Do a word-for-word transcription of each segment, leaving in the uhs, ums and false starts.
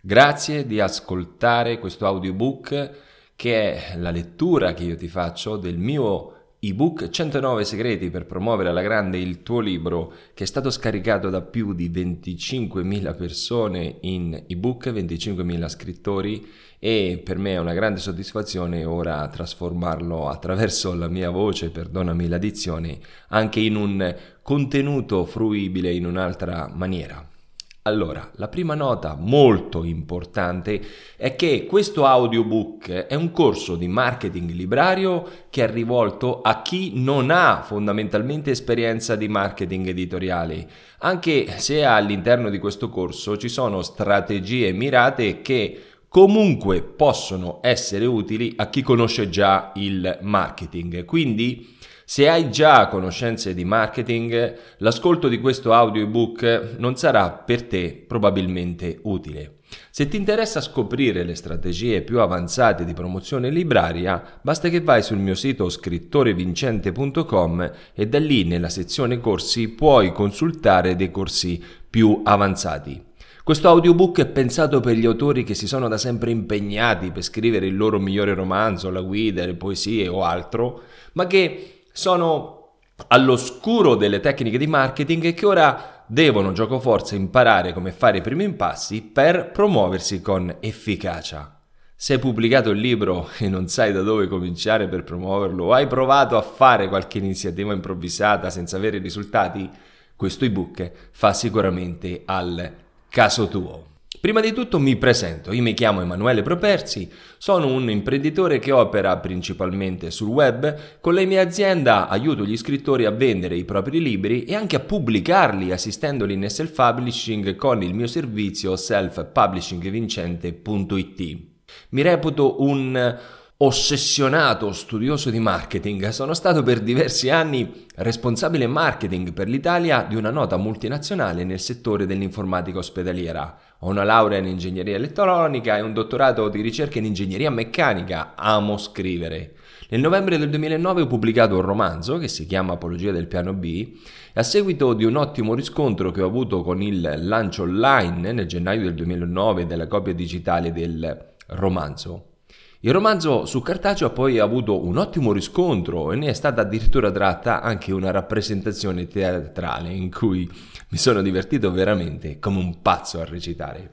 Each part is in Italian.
Grazie di ascoltare questo audiobook che è la lettura che io ti faccio del mio ebook centonove segreti per promuovere alla grande il tuo libro, che è stato scaricato da più di venticinquemila persone in ebook, venticinquemila scrittori, e per me è una grande soddisfazione ora trasformarlo attraverso la mia voce, perdonami la dizione, anche in un contenuto fruibile in un'altra maniera. Allora, la prima nota molto importante è che questo audiobook è un corso di marketing librario che è rivolto a chi non ha fondamentalmente esperienza di marketing editoriale, anche se all'interno di questo corso ci sono strategie mirate che comunque possono essere utili a chi conosce già il marketing. Quindi, se hai già conoscenze di marketing, l'ascolto di questo audiobook non sarà per te probabilmente utile. Se ti interessa scoprire le strategie più avanzate di promozione libraria, basta che vai sul mio sito scrittore vincente punto com e da lì nella sezione corsi puoi consultare dei corsi più avanzati. Questo audiobook è pensato per gli autori che si sono da sempre impegnati per scrivere il loro migliore romanzo, la guida, le poesie o altro, ma che sono all'oscuro delle tecniche di marketing e che ora devono giocoforza imparare come fare i primi passi per promuoversi con efficacia. Se hai pubblicato il libro e non sai da dove cominciare per promuoverlo, o hai provato a fare qualche iniziativa improvvisata senza avere risultati, questo ebook fa sicuramente al caso tuo. Prima di tutto mi presento, io mi chiamo Emanuele Properzi, sono un imprenditore che opera principalmente sul web. Con la mia azienda aiuto gli scrittori a vendere i propri libri e anche a pubblicarli assistendoli in self-publishing con il mio servizio self publishing vincente punto it. Mi reputo un ossessionato studioso di marketing. Sono stato per diversi anni responsabile marketing per l'Italia di una nota multinazionale nel settore dell'informatica ospedaliera. Ho una laurea in ingegneria elettronica e un dottorato di ricerca in ingegneria meccanica. Amo scrivere. Nel novembre del duemilanove ho pubblicato un romanzo che si chiama Apologia del piano B, a seguito di un ottimo riscontro che ho avuto con il lancio online nel gennaio del duemilanove della copia digitale del romanzo. Il romanzo su cartaceo ha poi avuto un ottimo riscontro e ne è stata addirittura tratta anche una rappresentazione teatrale in cui mi sono divertito veramente come un pazzo a recitare.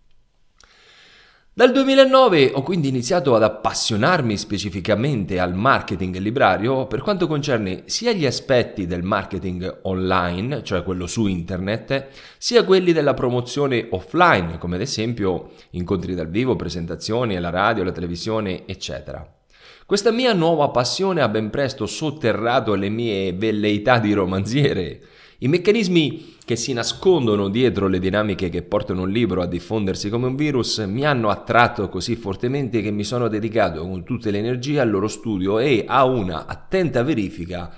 Dal duemilanove ho quindi iniziato ad appassionarmi specificamente al marketing librario per quanto concerne sia gli aspetti del marketing online, cioè quello su internet, sia quelli della promozione offline, come ad esempio incontri dal vivo, presentazioni alla radio, alla televisione, eccetera. Questa mia nuova passione ha ben presto sotterrato le mie velleità di romanziere. I meccanismi che si nascondono dietro le dinamiche che portano un libro a diffondersi come un virus mi hanno attratto così fortemente che mi sono dedicato con tutte le energie al loro studio e a una attenta verifica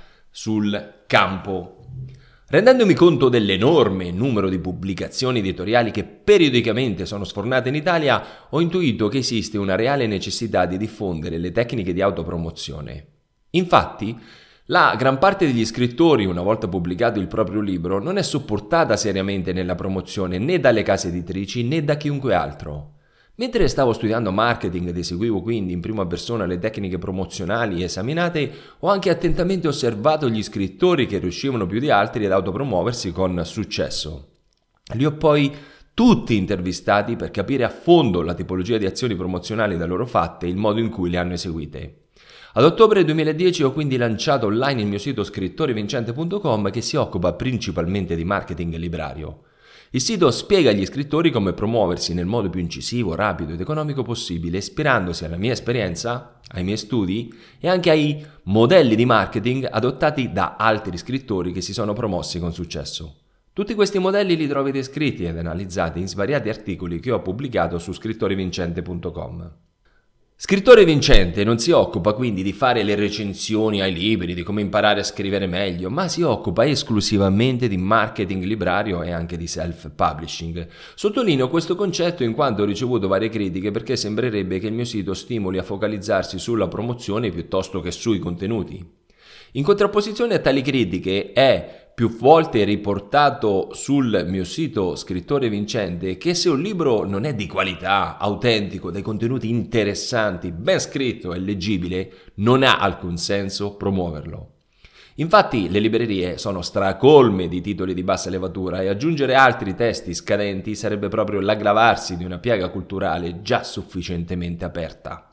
sul campo. Rendendomi conto dell'enorme numero di pubblicazioni editoriali che periodicamente sono sfornate in Italia, ho intuito che esiste una reale necessità di diffondere le tecniche di autopromozione. Infatti, la gran parte degli scrittori, una volta pubblicato il proprio libro, non è supportata seriamente nella promozione né dalle case editrici né da chiunque altro. Mentre stavo studiando marketing ed eseguivo quindi in prima persona le tecniche promozionali esaminate, ho anche attentamente osservato gli scrittori che riuscivano più di altri ad autopromuoversi con successo. Li ho poi tutti intervistati per capire a fondo la tipologia di azioni promozionali da loro fatte e il modo in cui le hanno eseguite. Ad ottobre duemiladieci ho quindi lanciato online il mio sito scrittore vincente punto com che si occupa principalmente di marketing librario. Il sito spiega agli scrittori come promuoversi nel modo più incisivo, rapido ed economico possibile, ispirandosi alla mia esperienza, ai miei studi e anche ai modelli di marketing adottati da altri scrittori che si sono promossi con successo. Tutti questi modelli li trovate descritti ed analizzati in svariati articoli che ho pubblicato su scrittore vincente punto com. Scrittore Vincente non si occupa quindi di fare le recensioni ai libri, di come imparare a scrivere meglio, ma si occupa esclusivamente di marketing librario e anche di self-publishing. Sottolineo questo concetto in quanto ho ricevuto varie critiche perché sembrerebbe che il mio sito stimoli a focalizzarsi sulla promozione piuttosto che sui contenuti. In contrapposizione a tali critiche è più volte riportato sul mio sito Scrittore Vincente che se un libro non è di qualità, autentico, dai contenuti interessanti, ben scritto e leggibile, non ha alcun senso promuoverlo. Infatti le librerie sono stracolme di titoli di bassa levatura e aggiungere altri testi scadenti sarebbe proprio l'aggravarsi di una piaga culturale già sufficientemente aperta.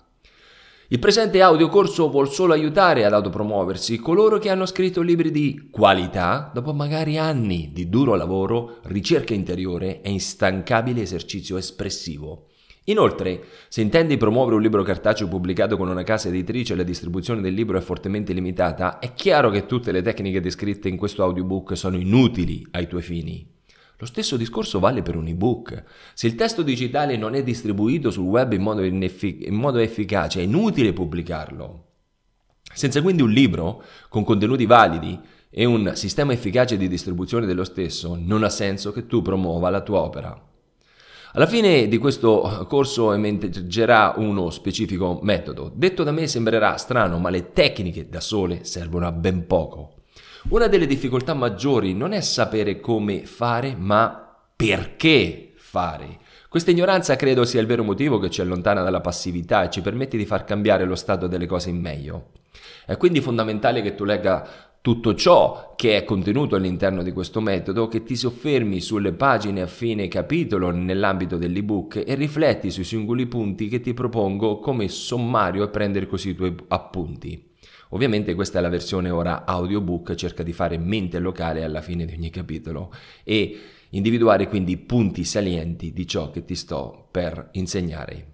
Il presente audiocorso vuol solo aiutare ad autopromuoversi coloro che hanno scritto libri di qualità dopo magari anni di duro lavoro, ricerca interiore e instancabile esercizio espressivo. Inoltre, se intendi promuovere un libro cartaceo pubblicato con una casa editrice e la distribuzione del libro è fortemente limitata, è chiaro che tutte le tecniche descritte in questo audiobook sono inutili ai tuoi fini. Lo stesso discorso vale per un ebook. Se il testo digitale non è distribuito sul web in modo, ineffic- in modo efficace, è inutile pubblicarlo. Senza quindi un libro con contenuti validi e un sistema efficace di distribuzione dello stesso, non ha senso che tu promuova la tua opera. Alla fine di questo corso emergerà uno specifico metodo. Detto da me sembrerà strano, ma le tecniche da sole servono a ben poco. Una delle difficoltà maggiori non è sapere come fare, ma perché fare. Questa ignoranza credo sia il vero motivo che ci allontana dalla passività e ci permette di far cambiare lo stato delle cose in meglio. È quindi fondamentale che tu legga tutto ciò che è contenuto all'interno di questo metodo, che ti soffermi sulle pagine a fine capitolo nell'ambito dell'ebook e rifletti sui singoli punti che ti propongo come sommario e prendere così i tuoi appunti. Ovviamente questa è la versione ora audiobook, cerca di fare mente locale alla fine di ogni capitolo e individuare quindi punti salienti di ciò che ti sto per insegnare.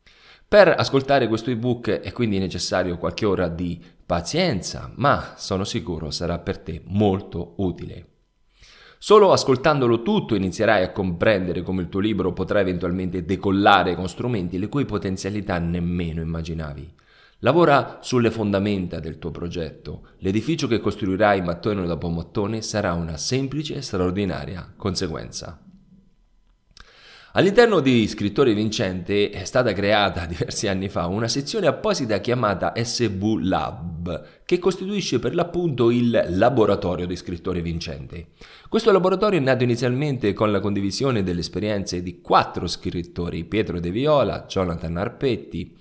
Per ascoltare questo ebook è quindi necessario qualche ora di pazienza, ma sono sicuro sarà per te molto utile. Solo ascoltandolo tutto inizierai a comprendere come il tuo libro potrà eventualmente decollare con strumenti le cui potenzialità nemmeno immaginavi. Lavora sulle fondamenta del tuo progetto. L'edificio che costruirai mattone dopo mattone sarà una semplice e straordinaria conseguenza. All'interno di Scrittore Vincente è stata creata diversi anni fa una sezione apposita chiamata S V Lab, che costituisce per l'appunto il laboratorio di Scrittore Vincente. Questo laboratorio è nato inizialmente con la condivisione delle esperienze di quattro scrittori, Pietro De Viola, Jonathan Arpetti,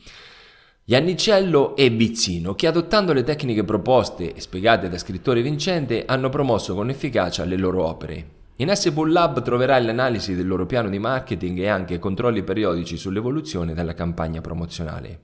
Iannicello e Bizzino, che adottando le tecniche proposte e spiegate da Scrittore Vincente hanno promosso con efficacia le loro opere. In S V Lab troverai l'analisi del loro piano di marketing e anche controlli periodici sull'evoluzione della campagna promozionale.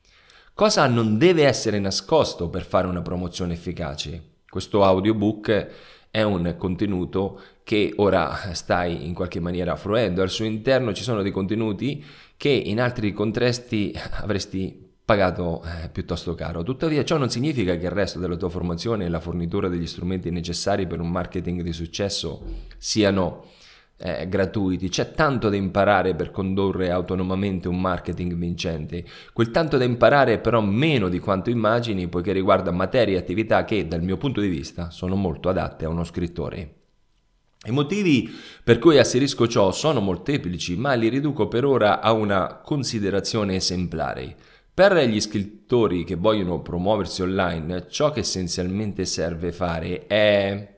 Cosa non deve essere nascosto per fare una promozione efficace? Questo audiobook è un contenuto che ora stai in qualche maniera fruendo. Al suo interno ci sono dei contenuti che in altri contesti avresti pagato eh, piuttosto caro. Tuttavia ciò non significa che il resto della tua formazione e la fornitura degli strumenti necessari per un marketing di successo siano eh, gratuiti. C'è tanto da imparare per condurre autonomamente un marketing vincente. Quel tanto da imparare è però meno di quanto immagini, poiché riguarda materie e attività che dal mio punto di vista sono molto adatte a uno scrittore. I motivi per cui asserisco ciò sono molteplici, ma li riduco per ora a una considerazione esemplare. Per gli scrittori che vogliono promuoversi online, ciò che essenzialmente serve fare è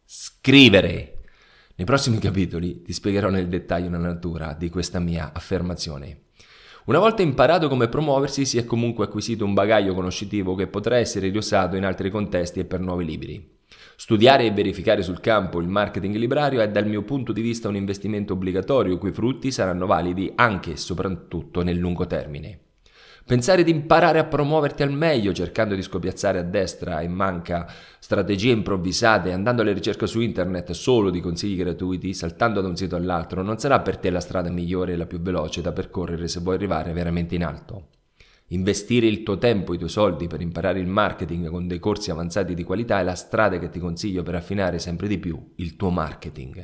scrivere. Nei prossimi capitoli ti spiegherò nel dettaglio la natura di questa mia affermazione. Una volta imparato come promuoversi, si è comunque acquisito un bagaglio conoscitivo che potrà essere riusato in altri contesti e per nuovi libri. Studiare e verificare sul campo il marketing librario è dal mio punto di vista un investimento obbligatorio, i cui frutti saranno validi anche e soprattutto nel lungo termine. Pensare di imparare a promuoverti al meglio cercando di scopiazzare a destra e manca strategie improvvisate, andando alla ricerca su internet solo di consigli gratuiti, saltando da un sito all'altro, non sarà per te la strada migliore e la più veloce da percorrere se vuoi arrivare veramente in alto. Investire il tuo tempo e i tuoi soldi per imparare il marketing con dei corsi avanzati di qualità è la strada che ti consiglio per affinare sempre di più il tuo marketing.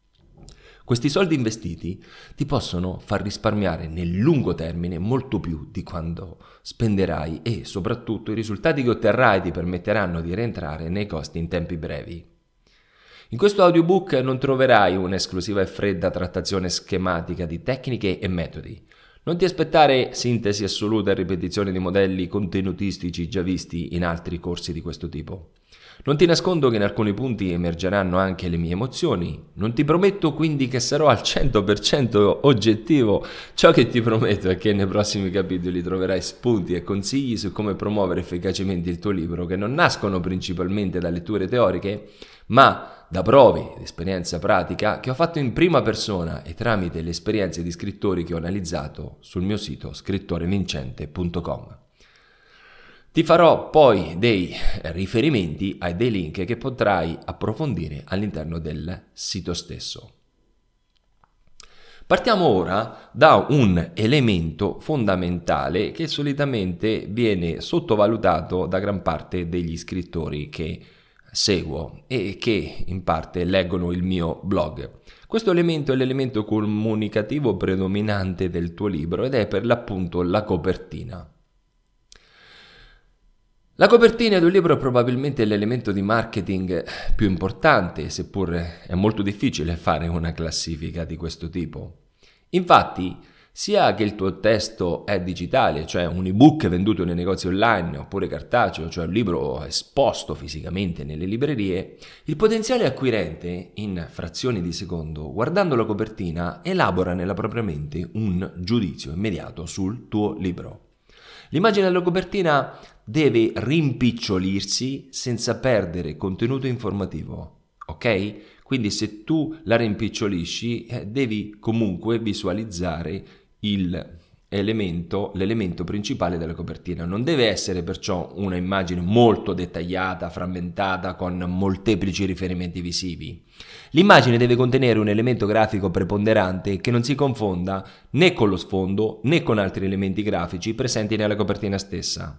Questi soldi investiti ti possono far risparmiare nel lungo termine molto più di quando spenderai e soprattutto i risultati che otterrai ti permetteranno di rientrare nei costi in tempi brevi. In questo audiobook non troverai un'esclusiva e fredda trattazione schematica di tecniche e metodi. Non ti aspettare sintesi assoluta e ripetizione di modelli contenutistici già visti in altri corsi di questo tipo. Non ti nascondo che in alcuni punti emergeranno anche le mie emozioni. Non ti prometto quindi che sarò al cento per cento oggettivo. Ciò che ti prometto è che nei prossimi capitoli troverai spunti e consigli su come promuovere efficacemente il tuo libro, che non nascono principalmente da letture teoriche, ma da prove ed esperienza pratica che ho fatto in prima persona e tramite le esperienze di scrittori che ho analizzato sul mio sito scrittore vincente punto com. Ti farò poi dei riferimenti ai dei link che potrai approfondire all'interno del sito stesso. Partiamo ora da un elemento fondamentale che solitamente viene sottovalutato da gran parte degli scrittori che seguo e che in parte leggono il mio blog. Questo elemento è l'elemento comunicativo predominante del tuo libro ed è per l'appunto la copertina. La copertina di un libro è probabilmente l'elemento di marketing più importante, seppur è molto difficile fare una classifica di questo tipo. Infatti, sia che il tuo testo è digitale, cioè un ebook venduto nei negozi online, oppure cartaceo, cioè un libro esposto fisicamente nelle librerie, il potenziale acquirente, in frazioni di secondo, guardando la copertina, elabora nella propria mente un giudizio immediato sul tuo libro. L'immagine della copertina deve rimpicciolirsi senza perdere contenuto informativo, ok? Quindi se tu la rimpicciolisci eh, devi comunque visualizzare il elemento, l'elemento principale della copertina. Non deve essere perciò una immagine molto dettagliata, frammentata, con molteplici riferimenti visivi. L'immagine deve contenere un elemento grafico preponderante che non si confonda né con lo sfondo né con altri elementi grafici presenti nella copertina stessa.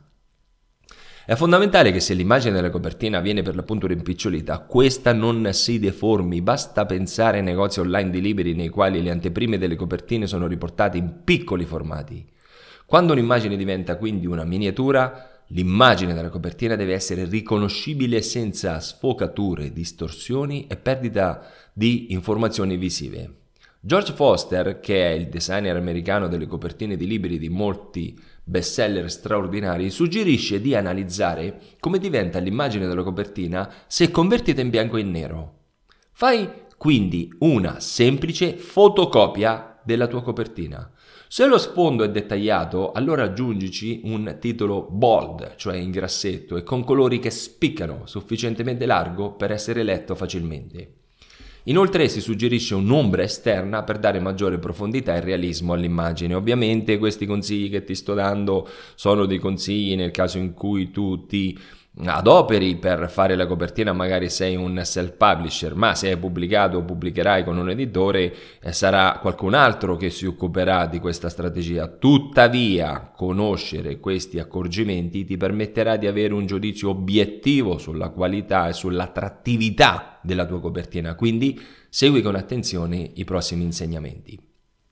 È fondamentale che se l'immagine della copertina viene per l'appunto rimpicciolita, questa non si deformi. Basta pensare ai negozi online di libri nei quali le anteprime delle copertine sono riportate in piccoli formati. Quando un'immagine diventa quindi una miniatura, l'immagine della copertina deve essere riconoscibile senza sfocature, distorsioni e perdita di informazioni visive. George Foster, che è il designer americano delle copertine di libri di molti bestseller straordinari, suggerisce di analizzare come diventa l'immagine della copertina se convertita in bianco e in nero. Fai quindi una semplice fotocopia della tua copertina. Se lo sfondo è dettagliato, allora aggiungici un titolo bold, cioè in grassetto e con colori che spiccano, sufficientemente largo per essere letto facilmente. Inoltre si suggerisce un'ombra esterna per dare maggiore profondità e realismo all'immagine. Ovviamente questi consigli che ti sto dando sono dei consigli nel caso in cui tu ti adoperi per fare la copertina, magari sei un self-publisher, ma se hai pubblicato o pubblicherai con un editore eh, sarà qualcun altro che si occuperà di questa strategia. Tuttavia, conoscere questi accorgimenti ti permetterà di avere un giudizio obiettivo sulla qualità e sull'attrattività della tua copertina, quindi segui con attenzione i prossimi insegnamenti.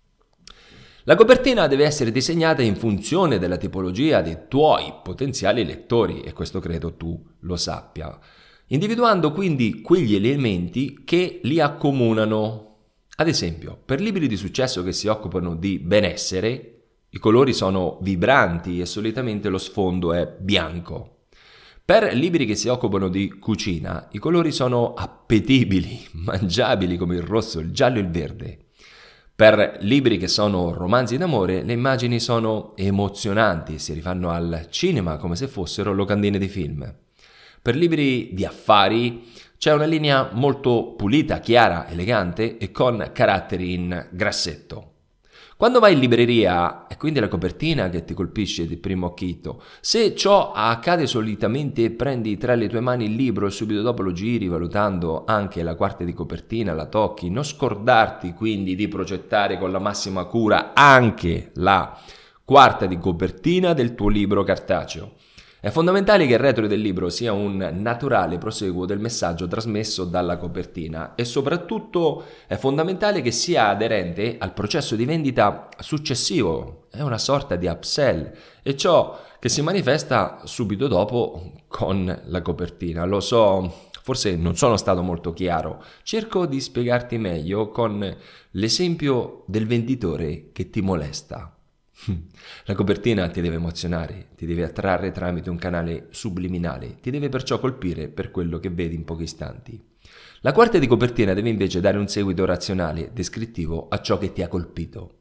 La copertina deve essere disegnata in funzione della tipologia dei tuoi potenziali lettori e questo credo tu lo sappia, individuando quindi quegli elementi che li accomunano. Ad esempio, per libri di successo che si occupano di benessere, i colori sono vibranti e solitamente lo sfondo è bianco. Per libri che si occupano di cucina, i colori sono appetibili, mangiabili come il rosso, il giallo e il verde. Per libri che sono romanzi d'amore, le immagini sono emozionanti, si rifanno al cinema come se fossero locandine di film. Per libri di affari c'è una linea molto pulita, chiara, elegante e con caratteri in grassetto. Quando vai in libreria è quindi la copertina che ti colpisce di primo occhito. Se ciò accade solitamente prendi tra le tue mani il libro e subito dopo lo giri valutando anche la quarta di copertina, la tocchi. Non scordarti quindi di progettare con la massima cura anche la quarta di copertina del tuo libro cartaceo. È fondamentale che il retro del libro sia un naturale proseguo del messaggio trasmesso dalla copertina e soprattutto è fondamentale che sia aderente al processo di vendita successivo, è una sorta di upsell e ciò che si manifesta subito dopo con la copertina. Lo so, forse non sono stato molto chiaro, cerco di spiegarti meglio con l'esempio del venditore che ti molesta. La copertina ti deve emozionare, ti deve attrarre tramite un canale subliminale, ti deve perciò colpire per quello che vedi in pochi istanti. La quarta di copertina deve invece dare un seguito razionale, descrittivo a ciò che ti ha colpito.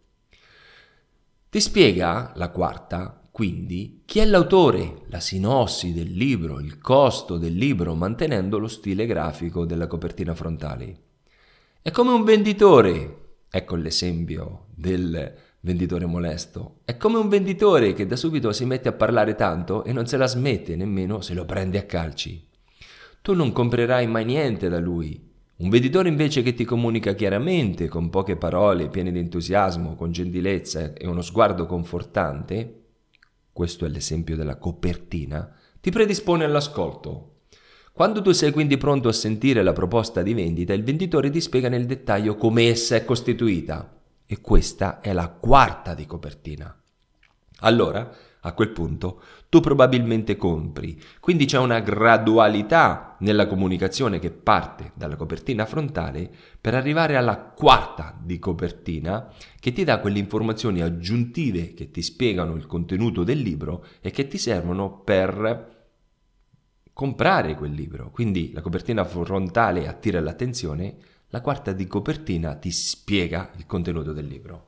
Ti spiega, la quarta, quindi, chi è l'autore, la sinossi del libro, il costo del libro, mantenendo lo stile grafico della copertina frontale. È come un venditore, ecco l'esempio del venditore molesto, è come un venditore che da subito si mette a parlare tanto e non se la smette nemmeno se lo prende a calci. Tu non comprerai mai niente da lui. Un venditore invece che ti comunica chiaramente, con poche parole, piene di entusiasmo, con gentilezza e uno sguardo confortante, questo è l'esempio della copertina, ti predispone all'ascolto. Quando tu sei quindi pronto a sentire la proposta di vendita, il venditore ti spiega nel dettaglio come essa è costituita. E questa è la quarta di copertina. Allora, a quel punto, tu probabilmente compri. Quindi c'è una gradualità nella comunicazione che parte dalla copertina frontale per arrivare alla quarta di copertina che ti dà quelle informazioni aggiuntive che ti spiegano il contenuto del libro e che ti servono per comprare quel libro. Quindi la copertina frontale attira l'attenzione, la quarta di copertina ti spiega il contenuto del libro.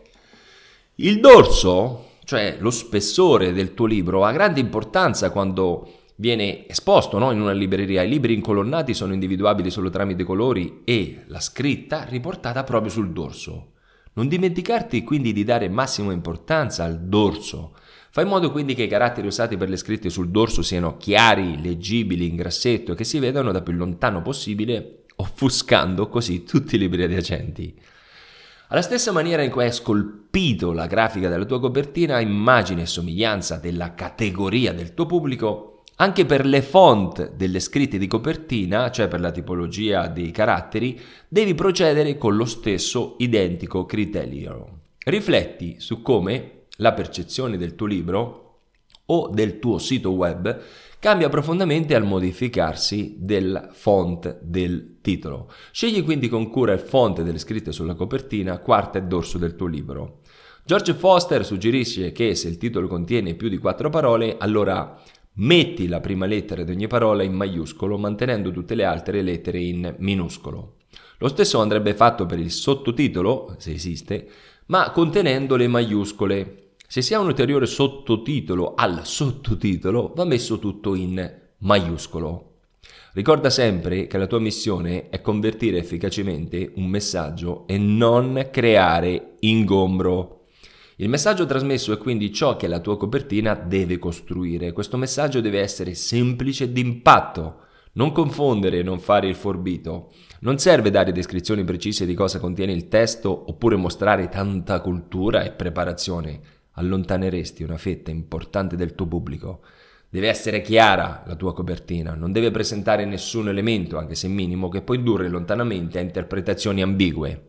Il dorso, cioè lo spessore del tuo libro, ha grande importanza quando viene esposto, no, in una libreria. I libri incolonnati sono individuabili solo tramite colori e la scritta riportata proprio sul dorso. Non dimenticarti quindi di dare massima importanza al dorso. Fai in modo quindi che i caratteri usati per le scritte sul dorso siano chiari, leggibili, in grassetto e che si vedano da più lontano possibile, offuscando così tutti i libri adiacenti. Alla stessa maniera in cui hai scolpito la grafica della tua copertina, immagine e somiglianza della categoria del tuo pubblico, anche per le font delle scritte di copertina, cioè per la tipologia dei caratteri, devi procedere con lo stesso identico criterio. Rifletti su come la percezione del tuo libro o del tuo sito web cambia profondamente al modificarsi del font del titolo. Scegli quindi con cura il font delle scritte sulla copertina, quarta e dorso del tuo libro. George Foster suggerisce che se il titolo contiene più di quattro parole, allora metti la prima lettera di ogni parola in maiuscolo, mantenendo tutte le altre lettere in minuscolo. Lo stesso andrebbe fatto per il sottotitolo, se esiste, ma contenendo le maiuscole. Se si ha un ulteriore sottotitolo al sottotitolo, va messo tutto in maiuscolo. Ricorda sempre che la tua missione è convertire efficacemente un messaggio e non creare ingombro. Il messaggio trasmesso è quindi ciò che la tua copertina deve costruire. Questo messaggio deve essere semplice d'impatto. Non confondere e non fare il forbito. Non serve dare descrizioni precise di cosa contiene il testo oppure mostrare tanta cultura e preparazione. Allontaneresti una fetta importante del tuo pubblico. Deve essere chiara la tua copertina, non deve presentare nessun elemento, anche se minimo, che può indurre lontanamente a interpretazioni ambigue.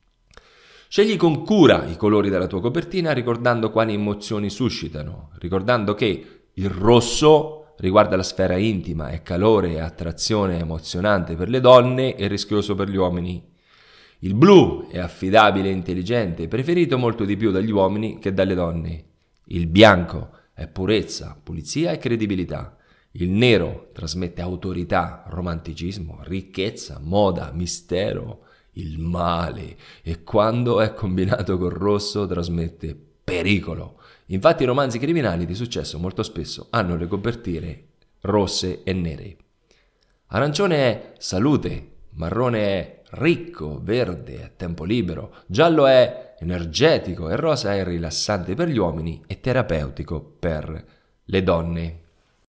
Scegli con cura i colori della tua copertina ricordando quali emozioni suscitano, ricordando che il rosso riguarda la sfera intima, è calore e attrazione emozionante per le donne e rischioso per gli uomini. Il blu è affidabile e intelligente, preferito molto di più dagli uomini che dalle donne. Il bianco è purezza, pulizia e credibilità. Il nero trasmette autorità, romanticismo, ricchezza, moda, mistero. Il male, e quando è combinato col rosso trasmette pericolo. Infatti i romanzi criminali di successo molto spesso hanno le copertine rosse e nere. Arancione è salute, marrone è ricco, verde è tempo libero, giallo è energetico e rosa è rilassante per gli uomini e terapeutico per le donne.